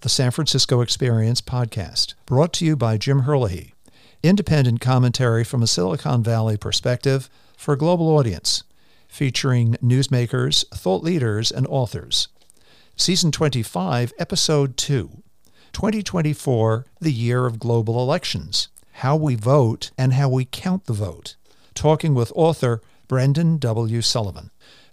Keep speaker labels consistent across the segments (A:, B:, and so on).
A: the San Francisco Experience podcast, brought to you by Jim Herlihy. Independent commentary from a Silicon Valley perspective for a global audience, featuring newsmakers, thought leaders, and authors. Season 25, Episode 2, 2024, the Year of Global Elections, How We Vote and How We Count the Vote, talking with author Brendan W. Sullivan.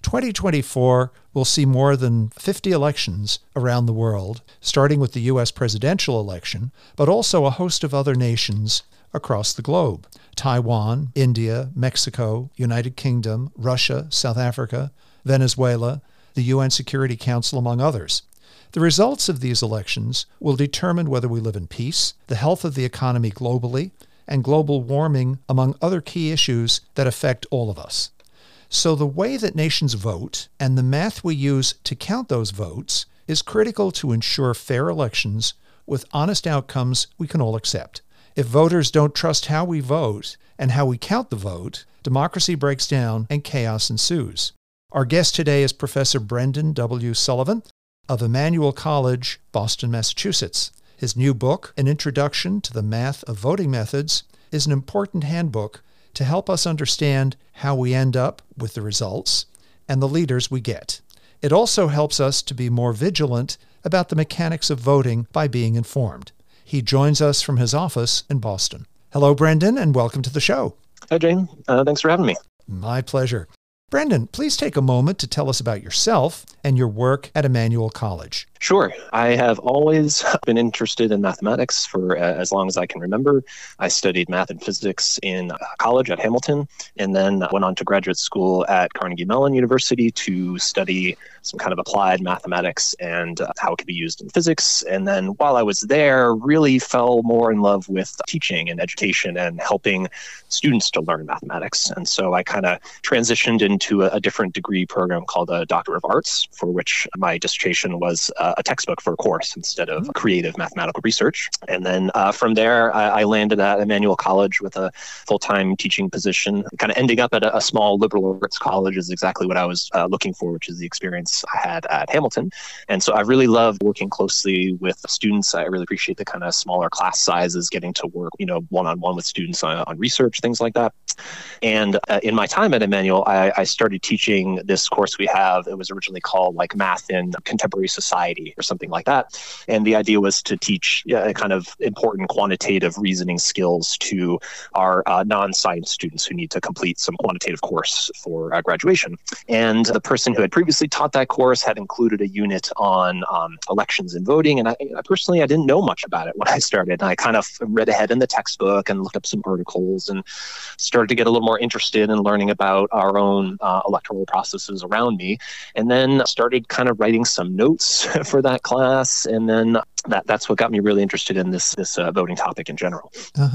A: 2024 will see more than 50 elections around the world, starting with the U.S. presidential election, but also a host of other nations across the globe. Taiwan, India, Mexico, United Kingdom, Russia, South Africa, Venezuela, the UN Security Council, among others. The results of these elections will determine whether we live in peace, the health of the economy globally, and global warming, among other key issues that affect all of us. So the way that nations vote and the math we use to count those votes is critical to ensure fair elections with honest outcomes we can all accept. If voters don't trust how we vote and how we count the vote, democracy breaks down and chaos ensues. Our guest today is Professor Brendan W. Sullivan of Emmanuel College, Boston, Massachusetts. His new book, An Introduction to the Math of Voting Methods, is an important handbook to help us understand how we end up with the results and the leaders we get. It also helps us to be more vigilant about the mechanics of voting by being informed. He joins us from his office in Boston. Hello, Brendan, and welcome to the show.
B: Hi, Jane. Thanks for having me.
A: My pleasure. Brendan, please take a moment to tell us about yourself and your work at Emmanuel College.
B: Sure. I have always been interested in mathematics for as long as I can remember. I studied math and physics in college at Hamilton, and then went on to graduate school at Carnegie Mellon University to study some kind of applied mathematics and how it could be used in physics. And then while I was there, really fell more in love with teaching and education and helping students to learn mathematics. And so I kind of transitioned into a different degree program called a Doctor of Arts, for which my dissertation was a textbook for a course instead of creative mathematical research. And then from there, I landed at Emmanuel College with a full-time teaching position. Kind of ending up at a small liberal arts college is exactly what I was looking for, which is the experience I had at Hamilton. And so I really love working closely with students. I really appreciate the kind of smaller class sizes, getting to work, one-on-one with students on research, things like that. And in my time at Emmanuel, I started teaching this course we have. It was originally called Math in Contemporary Society or something like that. And the idea was to teach kind of important quantitative reasoning skills to our non-science students who need to complete some quantitative course for graduation. And the person who had previously taught that course had included a unit on elections and voting. And I personally didn't know much about it when I started. I kind of read ahead in the textbook and looked up some articles and started to get a little more interested in learning about our own electoral processes around me. And then started kind of writing some notes for that class, and then that's what got me really interested in this voting topic in general.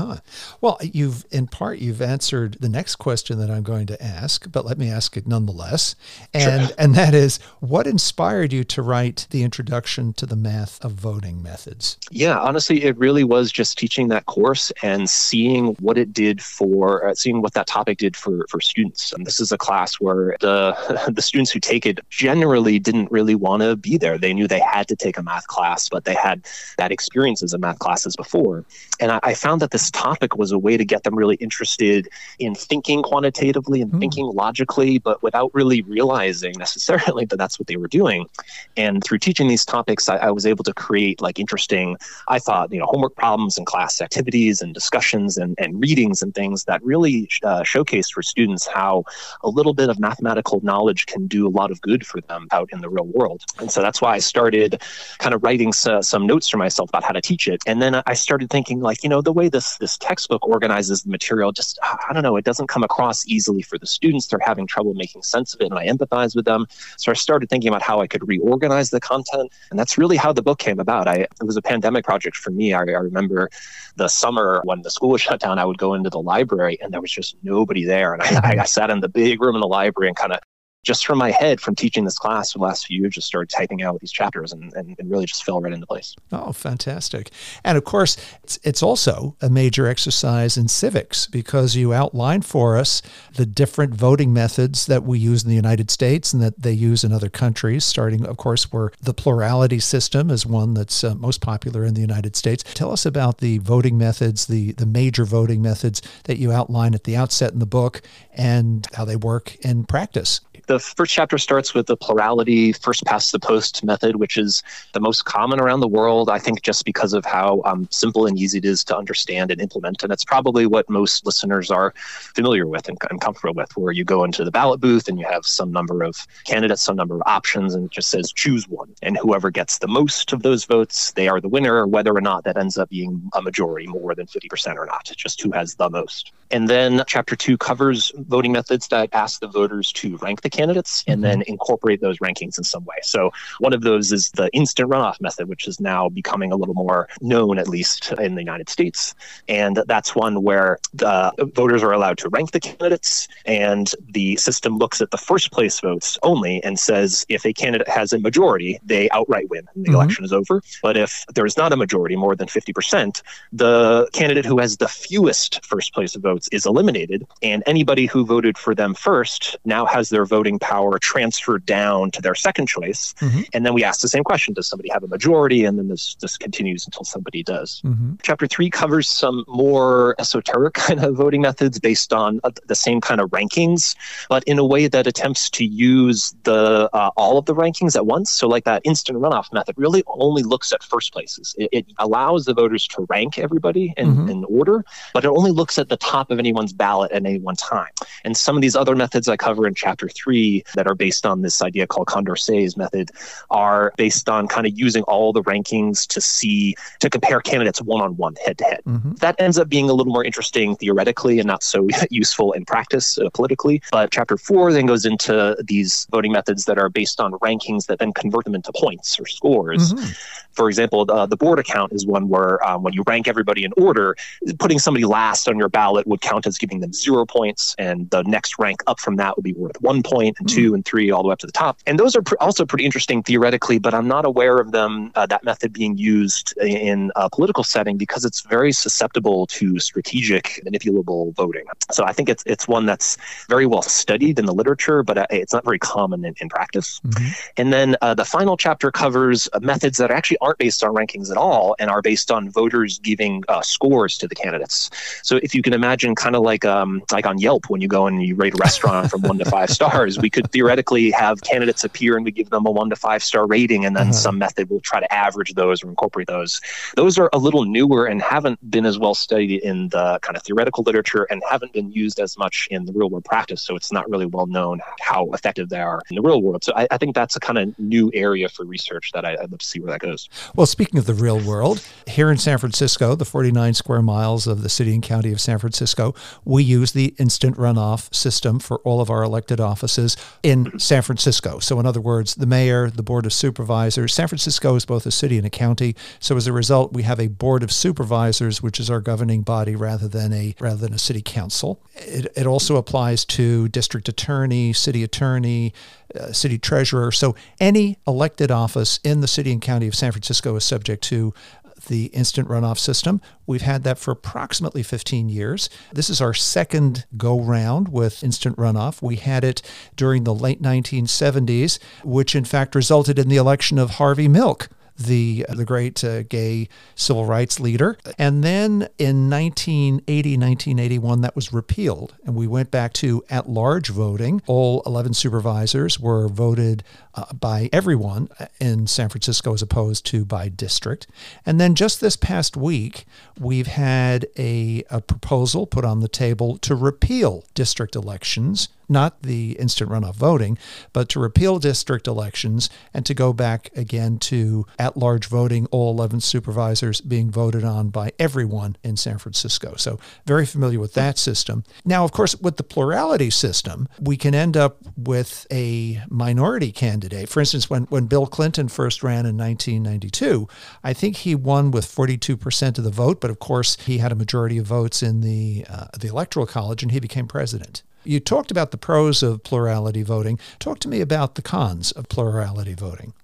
A: Well, you've answered the next question that I'm going to ask, but let me ask it nonetheless. And
B: Sure.
A: And that is, what inspired you to write the Introduction to the Math of Voting Methods?
B: Yeah, honestly, it really was just teaching that course and seeing what it did seeing what that topic did for students. And this is a class where the students who take it generally didn't really want to be there. They knew they had to take a math class, but they had bad experiences in math classes before. And I found that this topic was a way to get them really interested in thinking quantitatively and thinking logically, but without really realizing necessarily that that's what they were doing. And through teaching these topics, I was able to create interesting, I thought, homework problems and class activities and discussions and readings and things that really showcased for students how a little bit of mathematical knowledge can do a lot of good for them out in the real world. And so that's why I started kind of writing some notes for myself about how to teach it. And then I started thinking the way this textbook organizes the material, just, I don't know, it doesn't come across easily for the students. They're having trouble making sense of it, and I empathize with them. So I started thinking about how I could reorganize the content. And that's really how the book came about. It was a pandemic project for me. I remember the summer when the school was shut down, I would go into the library and there was just nobody there. And I sat in the big room in the library and kind of just from my head from teaching this class for the last few years, just started typing out these chapters and really just fell right into place.
A: Oh, fantastic. And of course, it's also a major exercise in civics because you outlined for us the different voting methods that we use in the United States and that they use in other countries, starting, of course, where the plurality system is one that's most popular in the United States. Tell us about the voting methods, the major voting methods that you outline at the outset in the book and how they work in practice.
B: The first chapter starts with the plurality first past the post method, which is the most common around the world, I think, just because of how simple and easy it is to understand and implement. And it's probably what most listeners are familiar with and comfortable with, where you go into the ballot booth and you have some number of candidates, some number of options, and it just says choose one. And whoever gets the most of those votes, they are the winner, whether or not that ends up being a majority, more than 50% or not, just who has the most. And then chapter 2 covers voting methods that ask the voters to rank the candidates and then incorporate those rankings in some way. So one of those is the instant runoff method, which is now becoming a little more known, at least in the United States. And that's one where the voters are allowed to rank the candidates, and the system looks at the first place votes only and says if a candidate has a majority, they outright win and the election is over. But if there is not a majority, more than 50%, the candidate who has the fewest first place votes is eliminated, and anybody who voted for them first now has their voting power transferred down to their second choice. And then we ask the same question, does somebody have a majority? And then this continues until somebody does. Chapter 3 covers some more esoteric kind of voting methods based on the same kind of rankings, but in a way that attempts to use the all of the rankings at once. So like that instant runoff method really only looks at first places. It allows the voters to rank everybody in order, but it only looks at the top of anyone's ballot at any one time. And some of these other methods I cover in chapter 3 that are based on this idea called Condorcet's method are based on kind of using all the rankings to compare candidates one-on-one, head-to-head. That ends up being a little more interesting theoretically and not so useful in practice politically. But chapter 4 then goes into these voting methods that are based on rankings that then convert them into points or scores. For example, the board account is one where when you rank everybody in order, putting somebody last on your ballot would count as giving them 0 points, and the next rank up from that would be worth 1 point, and 2 and 3 all the way up to the top. And those are also pretty interesting theoretically, but I'm not aware of them, that method being used in a political setting because it's very susceptible to strategic, manipulable voting. So I think it's one that's very well studied in the literature, but it's not very common in practice. And then the final chapter covers methods that actually aren't based on rankings at all and are based on voters giving scores to the candidates. So if you can imagine kind of like on Yelp, when you go and you rate a restaurant from 1 to 5 stars, we could theoretically have candidates appear and we give them a 1 to 5 star rating, and then some method will try to average those or incorporate those. Those are a little newer and haven't been as well studied in the kind of theoretical literature and haven't been used as much in the real world practice. So it's not really well known how effective they are in the real world. So I think that's a kind of new area for research that I'd love to see where that goes.
A: Well, speaking of the real world, here in San Francisco, the 49 square miles of the city and county of San Francisco, we use the instant runoff system for all of our elected offices in San Francisco. So in other words, the mayor, the board of supervisors, San Francisco is both a city and a county. So as a result, we have a board of supervisors, which is our governing body rather than a city council. It also applies to district attorney, city treasurer. So any elected office in the city and county of San Francisco is subject to the instant runoff system. We've had that for approximately 15 years. This is our second go-round with instant runoff. We had it during the late 1970s, which in fact resulted in the election of Harvey Milk, the great gay civil rights leader. And then in 1980, 1981, that was repealed, and we went back to at-large voting. All 11 supervisors were voted by everyone in San Francisco as opposed to by district. And then just this past week, we've had a proposal put on the table to repeal district elections, not the instant runoff voting, but to repeal district elections and to go back again to at-large voting, all 11 supervisors being voted on by everyone in San Francisco. So very familiar with that system. Now, of course, with the plurality system, we can end up with a minority candidate. For instance, when Bill Clinton first ran in 1992, I think he won with 42% of the vote, but of course he had a majority of votes in the Electoral College and he became president. You talked about the pros of plurality voting. Talk to me about the cons of plurality voting.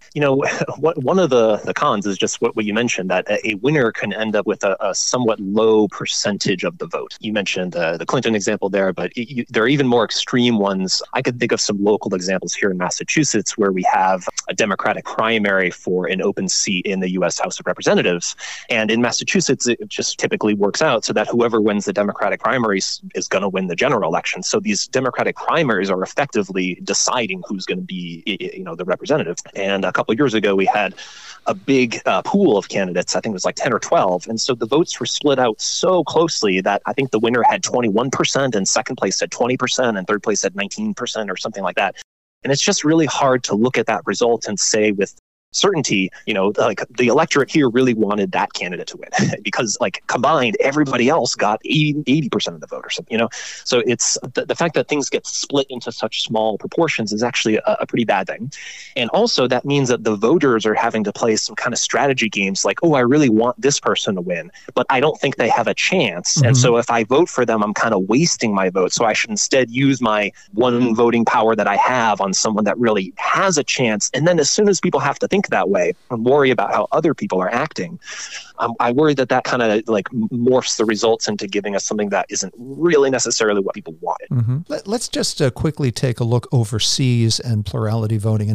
B: One of the cons is just what you mentioned, that a winner can end up with a somewhat low percentage of the vote. You mentioned the Clinton example there, but there are even more extreme ones. I could think of some local examples here in Massachusetts where we have a Democratic primary for an open seat in the U.S. House of Representatives. And in Massachusetts, it just typically works out so that whoever wins the Democratic primaries is going to win the general election. So these Democratic primaries are effectively deciding who's going to be, the representative. And a couple of years ago, we had a big pool of candidates. I think it was like 10 or 12. And so the votes were split out so closely that I think the winner had 21% and second place had 20% and third place had 19% or something like that. And it's just really hard to look at that result and say with certainty, like the electorate here really wanted that candidate to win because like combined, everybody else got 80% of the vote or something, So it's the fact that things get split into such small proportions is actually a pretty bad thing. And also that means that the voters are having to play some kind of strategy games like, oh, I really want this person to win, but I don't think they have a chance. Mm-hmm. And so if I vote for them, I'm kind of wasting my vote. So I should instead use my one voting power that I have on someone that really has a chance. And then as soon as people have to think that way and worry about how other people are acting, I worry that kind of like morphs the results into giving us something that isn't really necessarily what people wanted.
A: Mm-hmm. Let's just quickly take a look overseas and plurality voting. In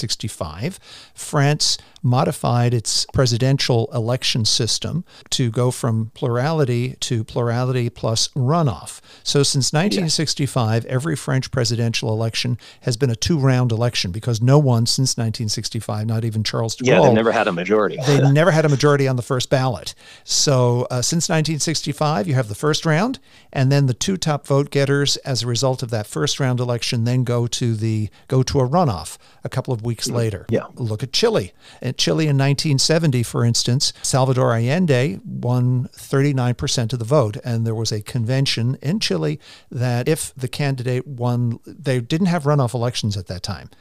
A: 1965, France modified its presidential election system to go from plurality to plurality plus runoff. So since 1965, every French presidential election has been a two-round election because no one since 1965, not even Charles de Gaulle.
B: Yeah, they've never had a majority.
A: They never had a majority on the first ballot. So since 1965, you have the first round, and then the two top vote getters as a result of that first round election then go to a runoff a couple of weeks later.
B: Yeah.
A: Look at Chile. In Chile in 1970, for instance, Salvador Allende won 39% of the vote, and there was a convention in Chile that if the candidate won, they didn't have runoff elections at that time.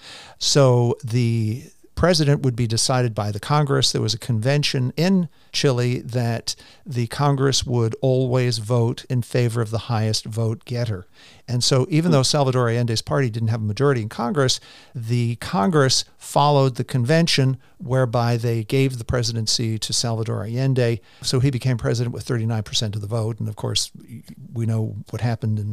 A: So the president would be decided by the Congress. There was a convention in Chile that the Congress would always vote in favor of the highest vote getter. And so even though Salvador Allende's party didn't have a majority in Congress, the Congress followed the convention whereby they gave the presidency to Salvador Allende. So he became president with 39% of the vote. And of course, we know what happened in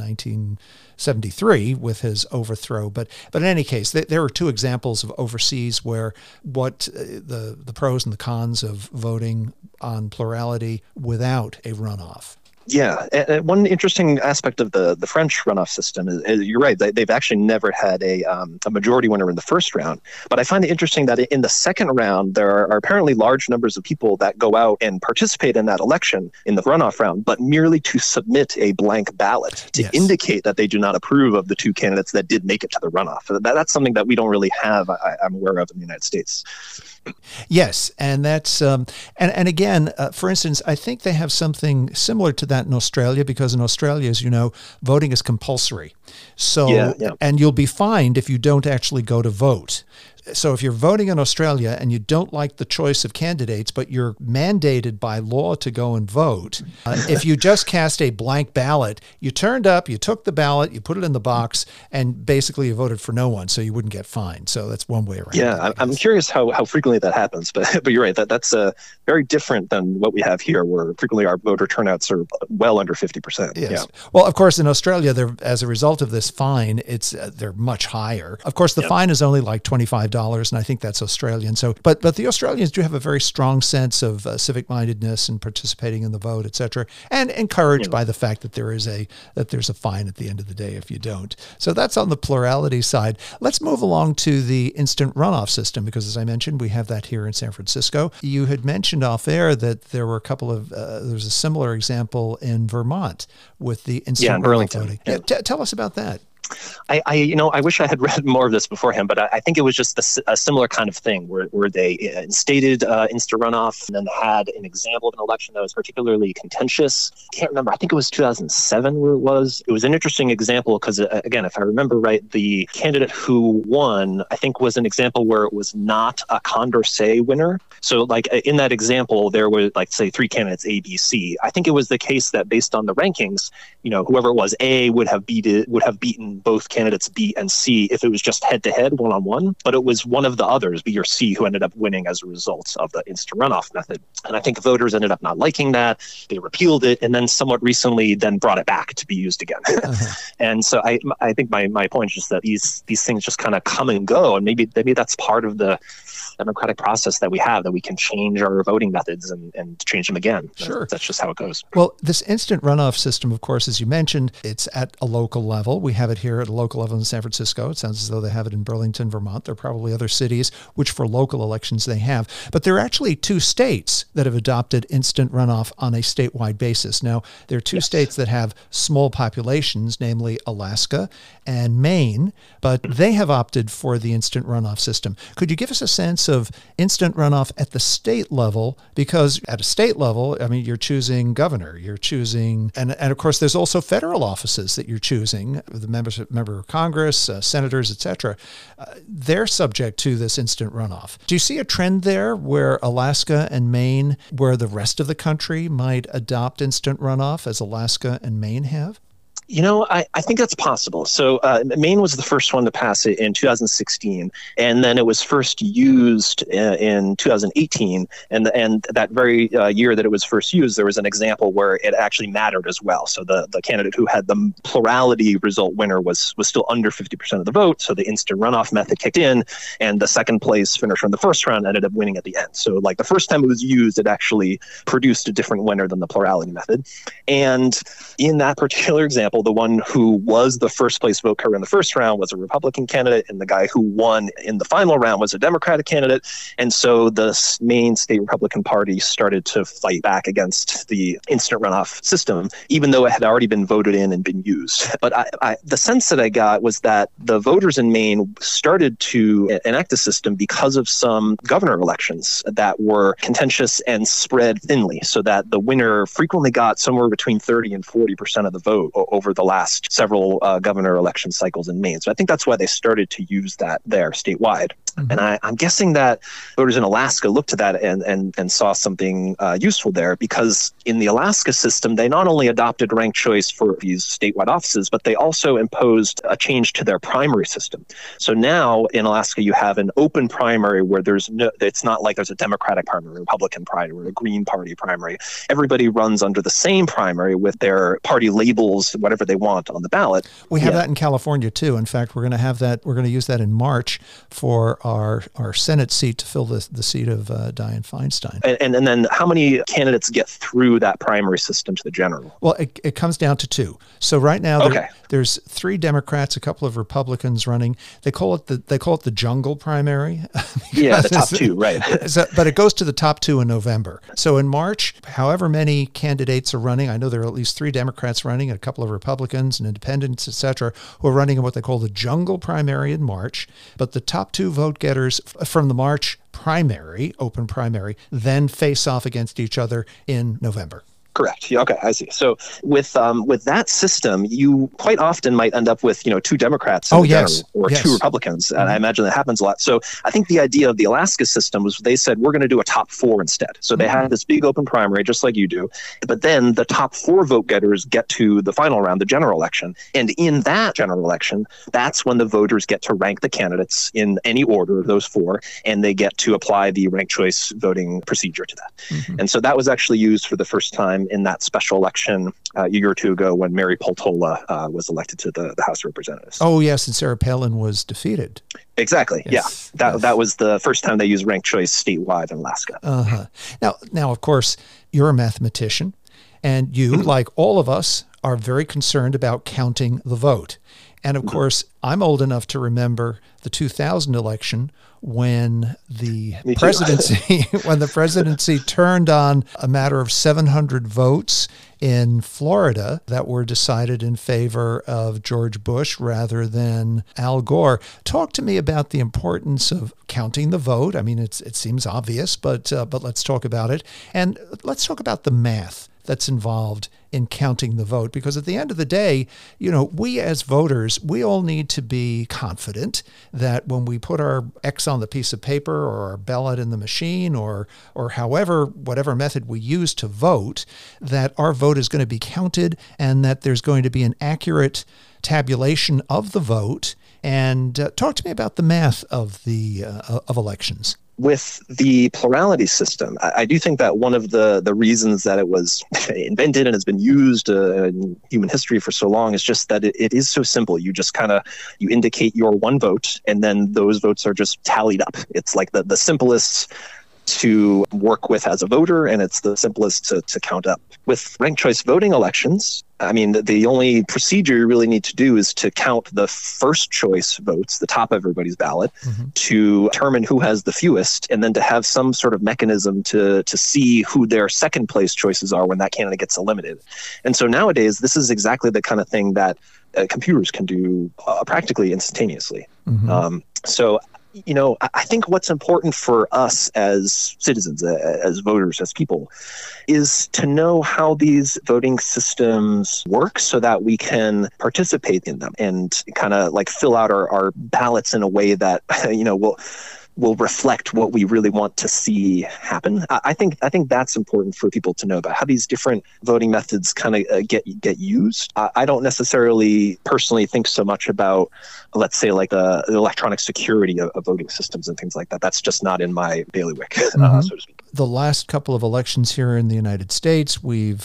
A: 1973 with his overthrow. But in any case, there are two examples of overseas where what the pros and the cons of voting on plurality without a runoff.
B: Yeah, and one interesting aspect of the French runoff system is you're right, they've actually never had a majority winner in the first round. But I find it interesting that in the second round, there are apparently large numbers of people that go out and participate in that election in the runoff round, but merely to submit a blank ballot to indicate that they do not approve of the two candidates that did make it to the runoff. That's something that we don't really have, I'm aware of, in the United States.
A: Yes, and that's and again, for instance, I think they have something similar to that in Australia, because in Australia, as you know, voting is compulsory. So, and you'll be fined if you don't actually go to vote. So if you're voting in Australia and you don't like the choice of candidates, but you're mandated by law to go and vote, if you just cast a blank ballot, you turned up, you took the ballot, you put it in the box, and basically you voted for no one, so you wouldn't get fined. So that's one way around.
B: Yeah, I'm curious how frequently that happens, but you're right, that's very different than what we have here, where frequently our voter turnouts are well under 50%.
A: Yes.
B: Yeah.
A: Well, of course, in Australia, as a result of this fine, they're much higher. Of course, the fine is only like $25. And I think that's Australian. So, but the Australians do have a very strong sense of civic-mindedness and participating in the vote, et cetera, and encouraged by the fact that there's a fine at the end of the day if you don't. So that's on the plurality side. Let's move along to the instant runoff system, because as I mentioned, we have that here in San Francisco. You had mentioned off air that there were a couple of there's a similar example in Vermont with the instant runoff voting. Yeah, tell us about that.
B: I wish I had read more of this beforehand, but I think it was just a similar kind of thing where they instated instant runoff and then had an example of an election that was particularly contentious. I can't remember. I think it was 2007 where it was. It was an interesting example because, again, if I remember right, the candidate who won, I think, was an example where it was not a Condorcet winner. So, like, in that example, there were, like, say, three candidates, A, B, C. I think it was the case that based on the rankings, whoever it was, A would have beaten both candidates B and C if it was just head-to-head, one-on-one, but it was one of the others, B or C, who ended up winning as a result of the instant runoff method. And I think voters ended up not liking that. They repealed it, and then somewhat recently then brought it back to be used again. And so I think my point is just that these things just kind of come and go, and maybe that's part of the democratic process that we have, that we can change our voting methods and change them again.
A: Sure.
B: That's just how it goes.
A: Well, this instant runoff system, of course, as you mentioned, it's at a local level. We have it here at a local level in San Francisco. It sounds as though they have it in Burlington, Vermont. There are probably other cities which for local elections they have. But there are actually two states that have adopted instant runoff on a statewide basis. Now, there are two states that have small populations, namely Alaska and Maine, but they have opted for the instant runoff system. Could you give us a sense of instant runoff at the state level? Because at a state level, I mean, you're choosing governor, you're choosing, and of course, there's also federal offices that you're choosing, the member of Congress, senators, etc. They're subject to this instant runoff. Do you see a trend there where Alaska and Maine, where the rest of the country might adopt instant runoff as Alaska and Maine have?
B: I think that's possible. So Maine was the first one to pass it in 2016, and then it was first used in 2018. And that very year that it was first used, there was an example where it actually mattered as well. So the candidate who had the plurality result winner was still under 50% of the vote. So the instant runoff method kicked in, and the second place finisher from the first round ended up winning at the end. So like the first time it was used, it actually produced a different winner than the plurality method. And in that particular example, the one who was the first place vote getter in the first round was a Republican candidate, and the guy who won in the final round was a Democratic candidate. And so the Maine State Republican Party started to fight back against the instant runoff system, even though it had already been voted in and been used. But the sense that I got was that the voters in Maine started to enact the system because of some governor elections that were contentious and spread thinly, so that the winner frequently got somewhere between 30 and 40% of the vote over the last several governor election cycles in Maine. So I think that's why they started to use that there statewide. Mm-hmm. And I'm guessing that voters in Alaska looked to that and saw something useful there, because in the Alaska system, they not only adopted ranked choice for these statewide offices, but they also imposed a change to their primary system. So now in Alaska, you have an open primary where it's not like there's a Democratic primary, a Republican primary, a Green Party primary. Everybody runs under the same primary with their party labels, whatever they want on the ballot.
A: We have that in California too. In fact, we're going to have that. We're going to use that in March for our Senate seat to fill the seat of Dianne Feinstein.
B: And then how many candidates get through that primary system to the general?
A: Well, it comes down to two. So right now there's three Democrats, a couple of Republicans running. They call it the jungle primary.
B: Yeah, the top two, right?
A: But it goes to the top two in November. So in March, however many candidates are running, I know there are at least three Democrats running, and a couple of Republicans and independents, etc., who are running in what they call the jungle primary in March. But the top two vote getters from the March primary, open primary, then face off against each other in November.
B: Correct. Yeah, okay, I see. So with that system, you quite often might end up with two Democrats in the general, or two Republicans, and I imagine that happens a lot. So I think the idea of the Alaska system was they said we're going to do a top four instead. So they had this big open primary, just like you do, but then the top four vote getters get to the final round, the general election, and in that general election, that's when the voters get to rank the candidates in any order of those four, and they get to apply the ranked choice voting procedure to that. Mm-hmm. And so that was actually used for the first time in that special election a year or two ago when Mary Peltola was elected to the House of Representatives.
A: Oh, yes, and Sarah Palin was defeated.
B: Exactly, yes, yeah. That was the first time they used ranked choice statewide in Alaska.
A: Uh-huh. Now, of course, you're a mathematician, and you, like all of us, are very concerned about counting the vote. And, of course, I'm old enough to remember the 2000 election when the presidency turned on a matter of 700 votes in Florida that were decided in favor of George Bush rather than Al Gore. Talk to me about the importance of counting the vote. I mean, it seems obvious, but let's talk about it. And let's talk about the math that's involved in counting the vote, because at the end of the day, we as voters, we all need to be confident that when we put our X on the piece of paper or our ballot in the machine or whatever method we use to vote, that our vote is going to be counted and that there's going to be an accurate tabulation of the vote. And talk to me about the math of of elections.
B: With the plurality system, I do think that one of the reasons that it was invented and has been used in human history for so long is just that it is so simple. You just you indicate your one vote, and then those votes are just tallied up. It's like the simplest to work with as a voter, and it's the simplest to count up. With ranked choice voting elections, I mean, the only procedure you really need to do is to count the first choice votes, the top of everybody's ballot, to determine who has the fewest, and then to have some sort of mechanism to see who their second place choices are when that candidate gets eliminated. And so nowadays, this is exactly the kind of thing that computers can do practically instantaneously. So I think what's important for us as citizens, as voters, as people, is to know how these voting systems work so that we can participate in them and kind of like fill out our ballots in a way that, will reflect what we really want to see happen. I think that's important for people to know about how these different voting methods kind of get used. I don't necessarily personally think so much about, let's say, like the electronic security of voting systems and things like that. That's just not in my bailiwick, so to speak.
A: The last couple of elections here in the United States, we've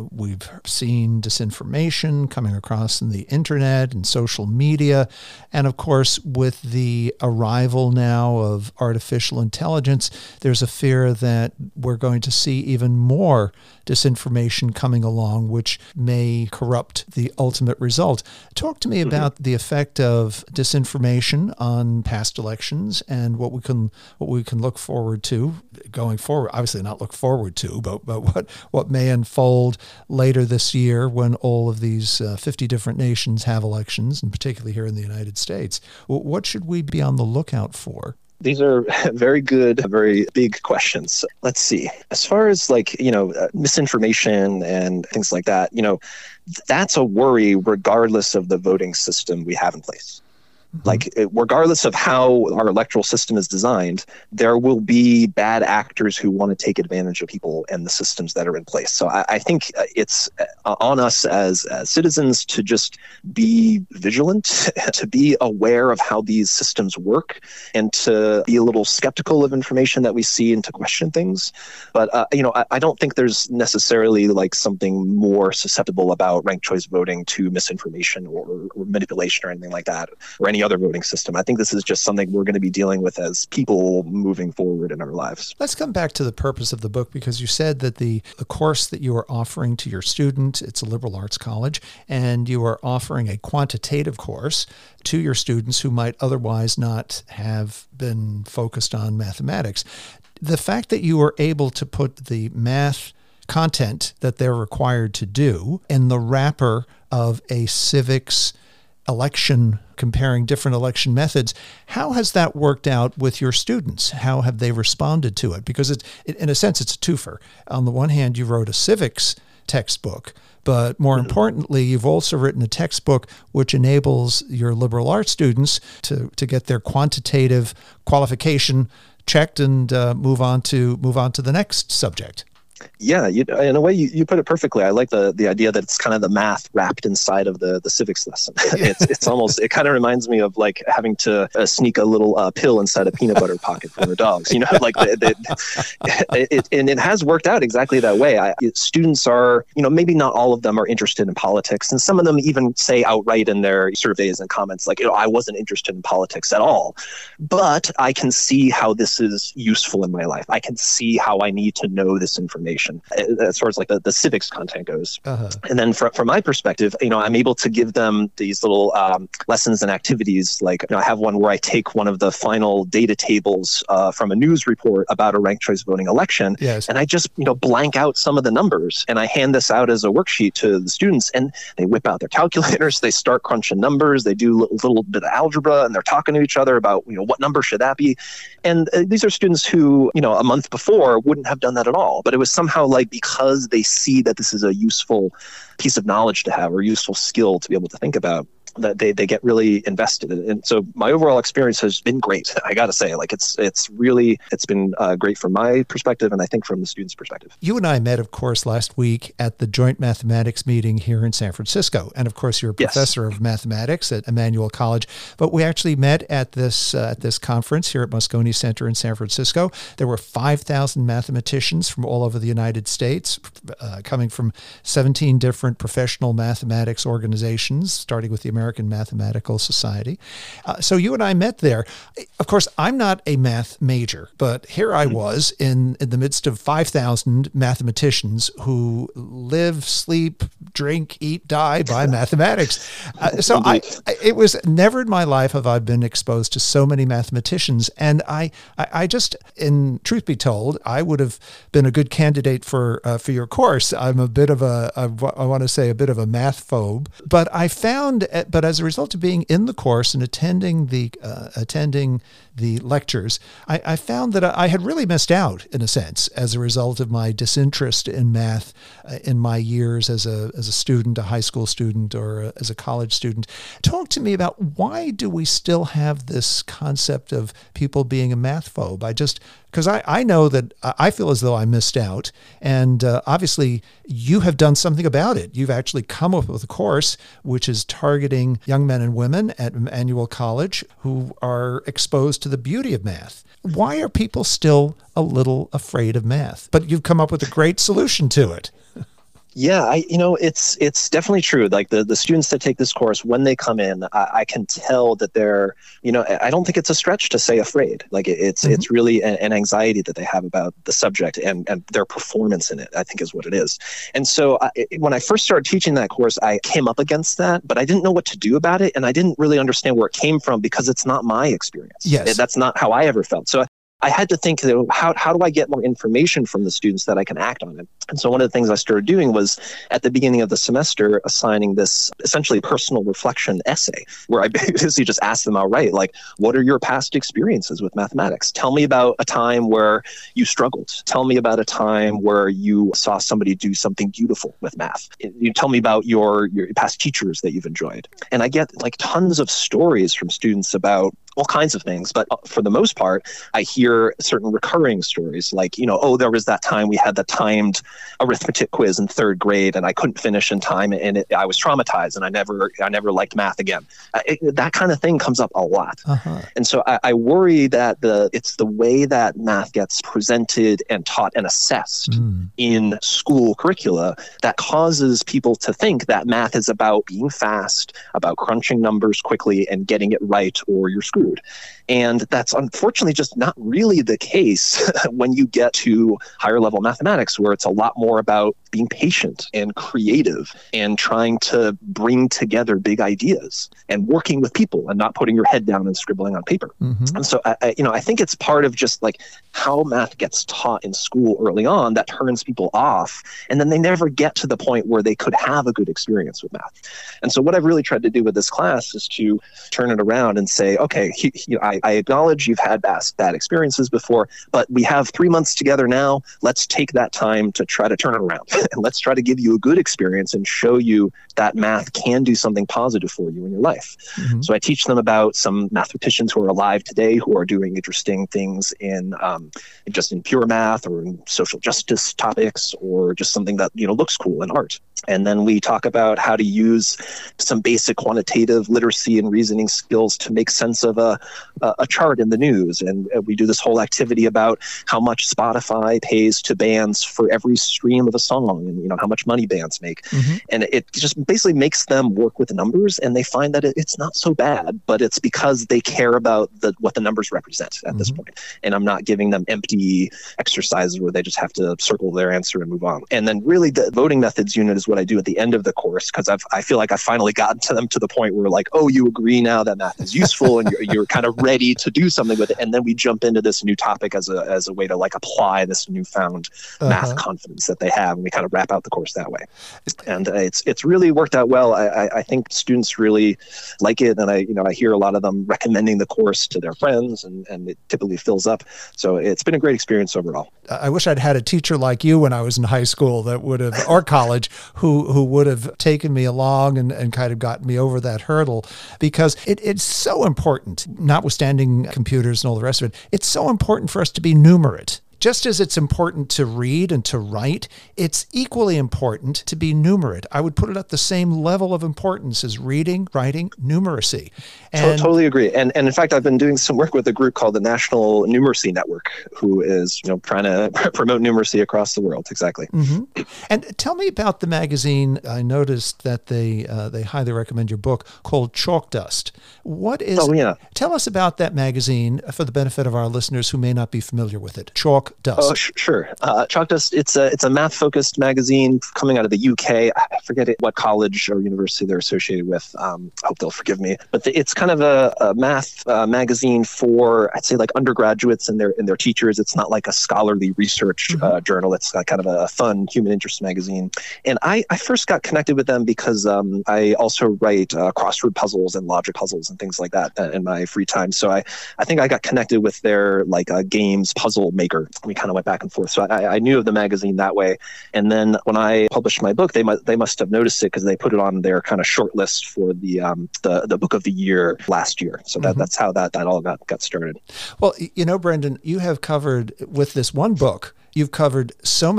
A: seen disinformation coming across in the internet and social media, and of course, with the arrival now of artificial intelligence, there's a fear that we're going to see even more disinformation coming along, which may corrupt the ultimate result. Talk to me about the effect of disinformation on past elections and what we can look forward to going forward. Obviously, not look forward to, but what may unfold later this year when all of these 50 different nations have elections, and particularly here in the United States. What should we be on the lookout for?
B: These are very good, very big questions. Let's see. As far as misinformation and things like that, that's a worry regardless of the voting system we have in place. Like, regardless of how our electoral system is designed, there will be bad actors who want to take advantage of people and the systems that are in place. So I think it's on us as citizens to just be vigilant, to be aware of how these systems work, and to be a little skeptical of information that we see and to question things. But, I don't think there's necessarily like something more susceptible about ranked choice voting to misinformation or manipulation or anything like that, or any other voting system. I think this is just something we're going to be dealing with as people moving forward in our lives.
A: Let's come back to the purpose of the book, because you said that the course that you are offering to your student, it's a liberal arts college, and you are offering a quantitative course to your students who might otherwise not have been focused on mathematics. The fact that you are able to put the math content that they're required to do in the wrapper of a civics election, comparing different election methods, how has that worked out with your students? How have they responded to it? Because in a sense, it's a twofer. On the one hand, you wrote a civics textbook, but more importantly, you've also written a textbook which enables your liberal arts students to get their quantitative qualification checked and move on to the next subject.
B: Yeah, in a way, you put it perfectly. I like the idea that it's kind of the math wrapped inside of the civics lesson. It's almost, it kind of reminds me of like having to sneak a little pill inside a peanut butter pocket for the dogs. And it has worked out exactly that way. Students are, maybe not all of them are interested in politics, and some of them even say outright in their surveys and comments like, I wasn't interested in politics at all, but I can see how this is useful in my life. I can see how I need to know this information. education as far as like the civics content goes. And then from my perspective, I'm able to give them these little lessons and activities. Like, I have one where I take one of the final data tables from a news report about a ranked choice voting election, and I just blank out some of the numbers, and I hand this out as a worksheet to the students, and they whip out their calculators, they start crunching numbers, they do a little bit of algebra, and they're talking to each other about what number should that be. And these are students who a month before wouldn't have done that at all, but it was somehow like, because they see that this is a useful piece of knowledge to have or useful skill to be able to think about, that they get really invested in it. And so my overall experience has been great. I got to say, like, it's been great from my perspective, and I think from the students' perspective.
A: You and I met, of course, last week at the joint mathematics meeting here in San Francisco. And of course, you're a professor of mathematics at Emmanuel College. But we actually met at this conference here at Moscone Center in San Francisco. There were 5,000 mathematicians from all over the United States, coming from 17 different professional mathematics organizations, starting with the American Mathematical Society. So you and I met there. Of course, I'm not a math major, but here I was in the midst of 5,000 mathematicians who live, sleep, drink, eat, die by mathematics. So it was never in my life have I been exposed to so many mathematicians. And I just, in truth be told, I would have been a good candidate for your course. I'm a bit of I want to say a bit of a math phobe, but I found, but as a result of being in the course and attending the lectures, I found that I had really missed out, in a sense, as a result of my disinterest in math in my years as a student, a high school student, or as a college student. Talk to me about, why do we still have this concept of people being a math phobe? Because I know that I feel as though I missed out, and obviously you have done something about it. You've actually come up with a course which is targeting young men and women at Emmanuel College who are exposed to the beauty of math. Why are people still a little afraid of math? But you've come up with a great solution to it.
B: Yeah, it's definitely true. Like the students that take this course, when they come in, I can tell that they're, I don't think it's a stretch to say afraid. Like it's really an anxiety that they have about the subject and their performance in it, I think is what it is. And so when I first started teaching that course, I came up against that, but I didn't know what to do about it. And I didn't really understand where it came from, because it's not my experience.
A: Yes.
B: That's not how I ever felt. So I had to think, how do I get more information from the students that I can act on it? And so one of the things I started doing was, at the beginning of the semester, assigning this essentially personal reflection essay, where I basically just asked them outright, like, what are your past experiences with mathematics? Tell me about a time where you struggled. Tell me about a time where you saw somebody do something beautiful with math. You tell me about your past teachers that you've enjoyed. And I get like tons of stories from students about all kinds of things. But for the most part, I hear certain recurring stories like, there was that time we had the timed arithmetic quiz in third grade and I couldn't finish in time, and I was traumatized and I never liked math again. That kind of thing comes up a lot. And so I worry that it's the way that math gets presented and taught and assessed in school curricula that causes people to think that math is about being fast, about crunching numbers quickly and getting it right, or you're screwed. And that's unfortunately just not really the case when you get to higher level mathematics, where it's a lot more about being patient and creative and trying to bring together big ideas and working with people and not putting your head down and scribbling on paper. And so I think it's part of just like how math gets taught in school early on that turns people off, and then they never get to the point where they could have a good experience with math. And so what I've really tried to do with this class is to turn it around and say, okay, I acknowledge you've had bad experiences before, but we have 3 months together now. Let's take that time to try to turn it around. And let's try to give you a good experience and show you that math can do something positive for you in your life. So I teach them about some mathematicians who are alive today who are doing interesting things in just in pure math or in social justice topics, or just something that looks cool in art. And then we talk about how to use some basic quantitative literacy and reasoning skills to make sense of a chart in the news, and we do this whole activity about how much Spotify pays to bands for every stream of a song, and how much money bands make. And it just basically makes them work with the numbers, and they find that it's not so bad, but it's because they care about what the numbers represent at this point. And I'm not giving them empty exercises where they just have to circle their answer and move on. And then really the voting methods unit is what I do at the end of the course, because I feel like I've finally gotten to them to the point where like, oh, you agree now that math is useful and you're kind of ready to do something with it. And then we jump into this new topic as a way to like apply this newfound math confidence that they have. And we kind of wrap out the course that way. And it's really worked out well. I think students really like it. And I hear a lot of them recommending the course to their friends, and it typically fills up. So it's been a great experience overall.
A: I wish I'd had a teacher like you when I was in high school that would have, or college, who would have taken me along and kind of gotten me over that hurdle, because it's so important, notwithstanding computers and all the rest of it, it's so important for us to be numerate. Just as it's important to read and to write, it's equally important to be numerate. I would put it at the same level of importance as reading, writing, numeracy. And
B: totally agree. And in fact, I've been doing some work with a group called the National Numeracy Network, who is trying to promote numeracy across the world. Exactly.
A: And tell me about the magazine. I noticed that they highly recommend your book called Chalk Dust. What is?
B: Oh, yeah.
A: Tell us about that magazine for the benefit of our listeners who may not be familiar with it. Chalk Dust.
B: Oh, sure. Chalk Dust. It's a math-focused magazine coming out of the UK. I forget what college or university they're associated with. I hope they'll forgive me. But it's kind of a math magazine for, I'd say, like undergraduates and their teachers. It's not like a scholarly research journal. It's kind of a fun human interest magazine. And I first got connected with them because I also write crossword puzzles and logic puzzles and things like that in my free time. So I think I got connected with their games puzzle maker. We kind of went back and forth. So I knew of the magazine that way. And then when I published my book, they must have noticed it because they put it on their kind of short list for the book of the year last year. So that's how that all got started.
A: Well, Brendan, you have covered with this one book, you've covered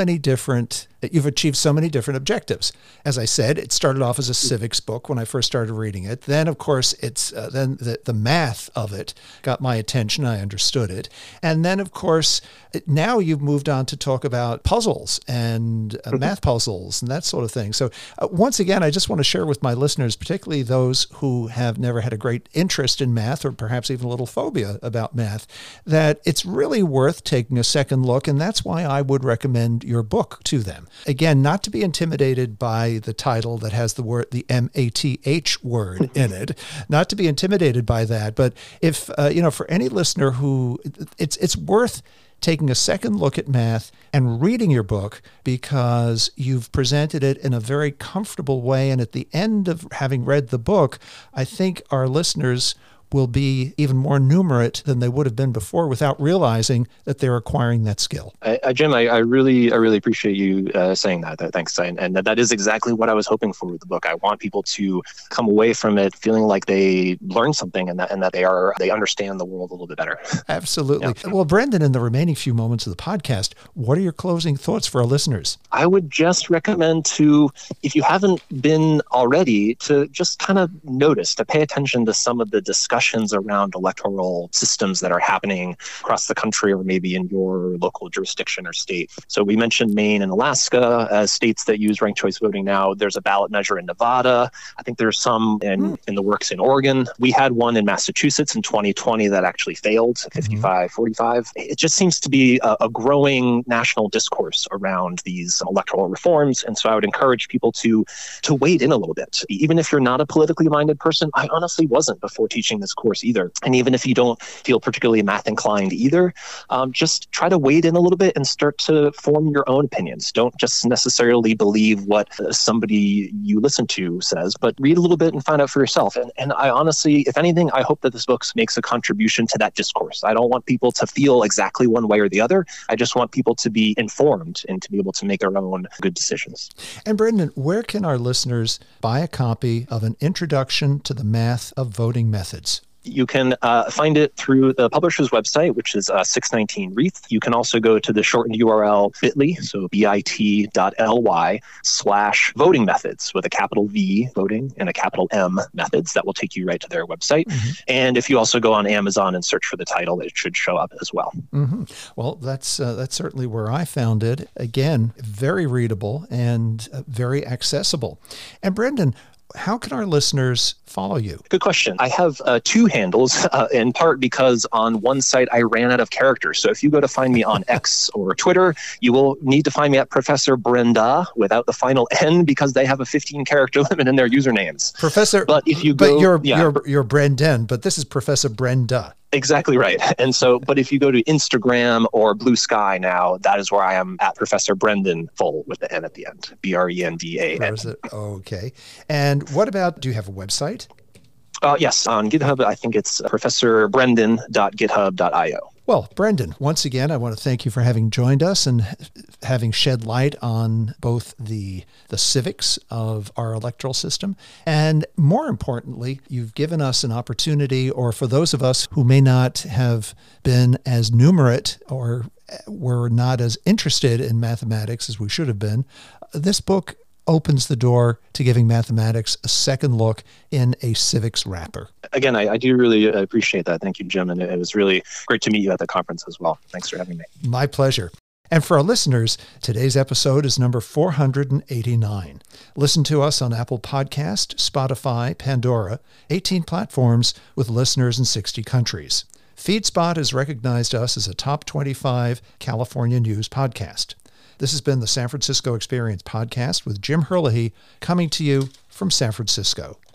A: you've achieved so many different objectives. As I said, it started off as a civics book when I first started reading it. Then, of course, it's then the math of it got my attention. I understood it. And then, of course, now you've moved on to talk about puzzles and math puzzles and that sort of thing. So once again, I just want to share with my listeners, particularly those who have never had a great interest in math or perhaps even a little phobia about math, that it's really worth taking a second look. And that's why I would recommend your book to them. Again, not to be intimidated by the title that has the M-A-T-H word in it, not to be intimidated by that. But if, for any listener who it's worth taking a second look at math and reading your book, because you've presented it in a very comfortable way. And at the end of having read the book, I think our listeners will be even more numerate than they would have been before without realizing that they're acquiring that skill.
B: Jim, I really appreciate you saying that. Thanks. And that is exactly what I was hoping for with the book. I want people to come away from it feeling like they learned something and that they understand the world a little bit better.
A: Absolutely. Yeah. Well, Brendan, in the remaining few moments of the podcast, what are your closing thoughts for our listeners?
B: I would just recommend if you haven't been already, to just kind of notice, to pay attention to some of the discussions around electoral systems that are happening across the country or maybe in your local jurisdiction or state. So we mentioned Maine and Alaska as states that use ranked choice voting now. There's a ballot measure in Nevada. I think there's some in the works in Oregon. We had one in Massachusetts in 2020 that actually failed, 55-45. It just seems to be a growing national discourse around these electoral reforms. And so I would encourage people to wade in a little bit. Even if you're not a politically minded person, I honestly wasn't before teaching this course either. And even if you don't feel particularly math inclined either, just try to wade in a little bit and start to form your own opinions. Don't just necessarily believe what somebody you listen to says, but read a little bit and find out for yourself. And I honestly, if anything, I hope that this book makes a contribution to that discourse. I don't want people to feel exactly one way or the other. I just want people to be informed and to be able to make their own good decisions.
A: And Brendan, where can our listeners buy a copy of An Introduction to the Math of Voting Methods?
B: You can find it through the publisher's website, which is 619 Reith. You can also go to the shortened URL bit.ly, so bit.ly/voting methods with a capital V, voting, and a capital M, methods. That will take you right to their website. Mm-hmm. And if you also go on Amazon and search for the title, it should show up as well.
A: Mm-hmm. Well, that's certainly where I found it. Again, very readable and very accessible. And Brendan, how can our listeners follow you?
B: Good question. I have two handles, in part because on one site I ran out of characters. So if you go to find me on X or Twitter, you will need to find me at Professor Brenda without the final N because they have a 15-character limit in their usernames.
A: Professor, but if you go, you're Brendan, but this is Professor Brenda.
B: Exactly right. And so, but if you go to Instagram or Blue Sky now, that is where I am at Professor Brendan, full with the N at the end, BRENDAN.
A: Okay. And what about, do you have a website?
B: Yes, on GitHub, I think it's professorbrendan.github.io.
A: Well, Brendan, once again, I want to thank you for having joined us and having shed light on both the civics of our electoral system. And more importantly, you've given us an opportunity, or for those of us who may not have been as numerate or were not as interested in mathematics as we should have been, this book opens the door to giving mathematics a second look in a civics wrapper.
B: Again, I do really appreciate that. Thank you, Jim. And it was really great to meet you at the conference as well. Thanks for having me.
A: My pleasure. And for our listeners, today's episode is number 489. Listen to us on Apple Podcast, Spotify, Pandora, 18 platforms with listeners in 60 countries. FeedSpot has recognized us as a top 25 California news podcast. This has been the San Francisco Experience podcast with Jim Herlihy, coming to you from San Francisco.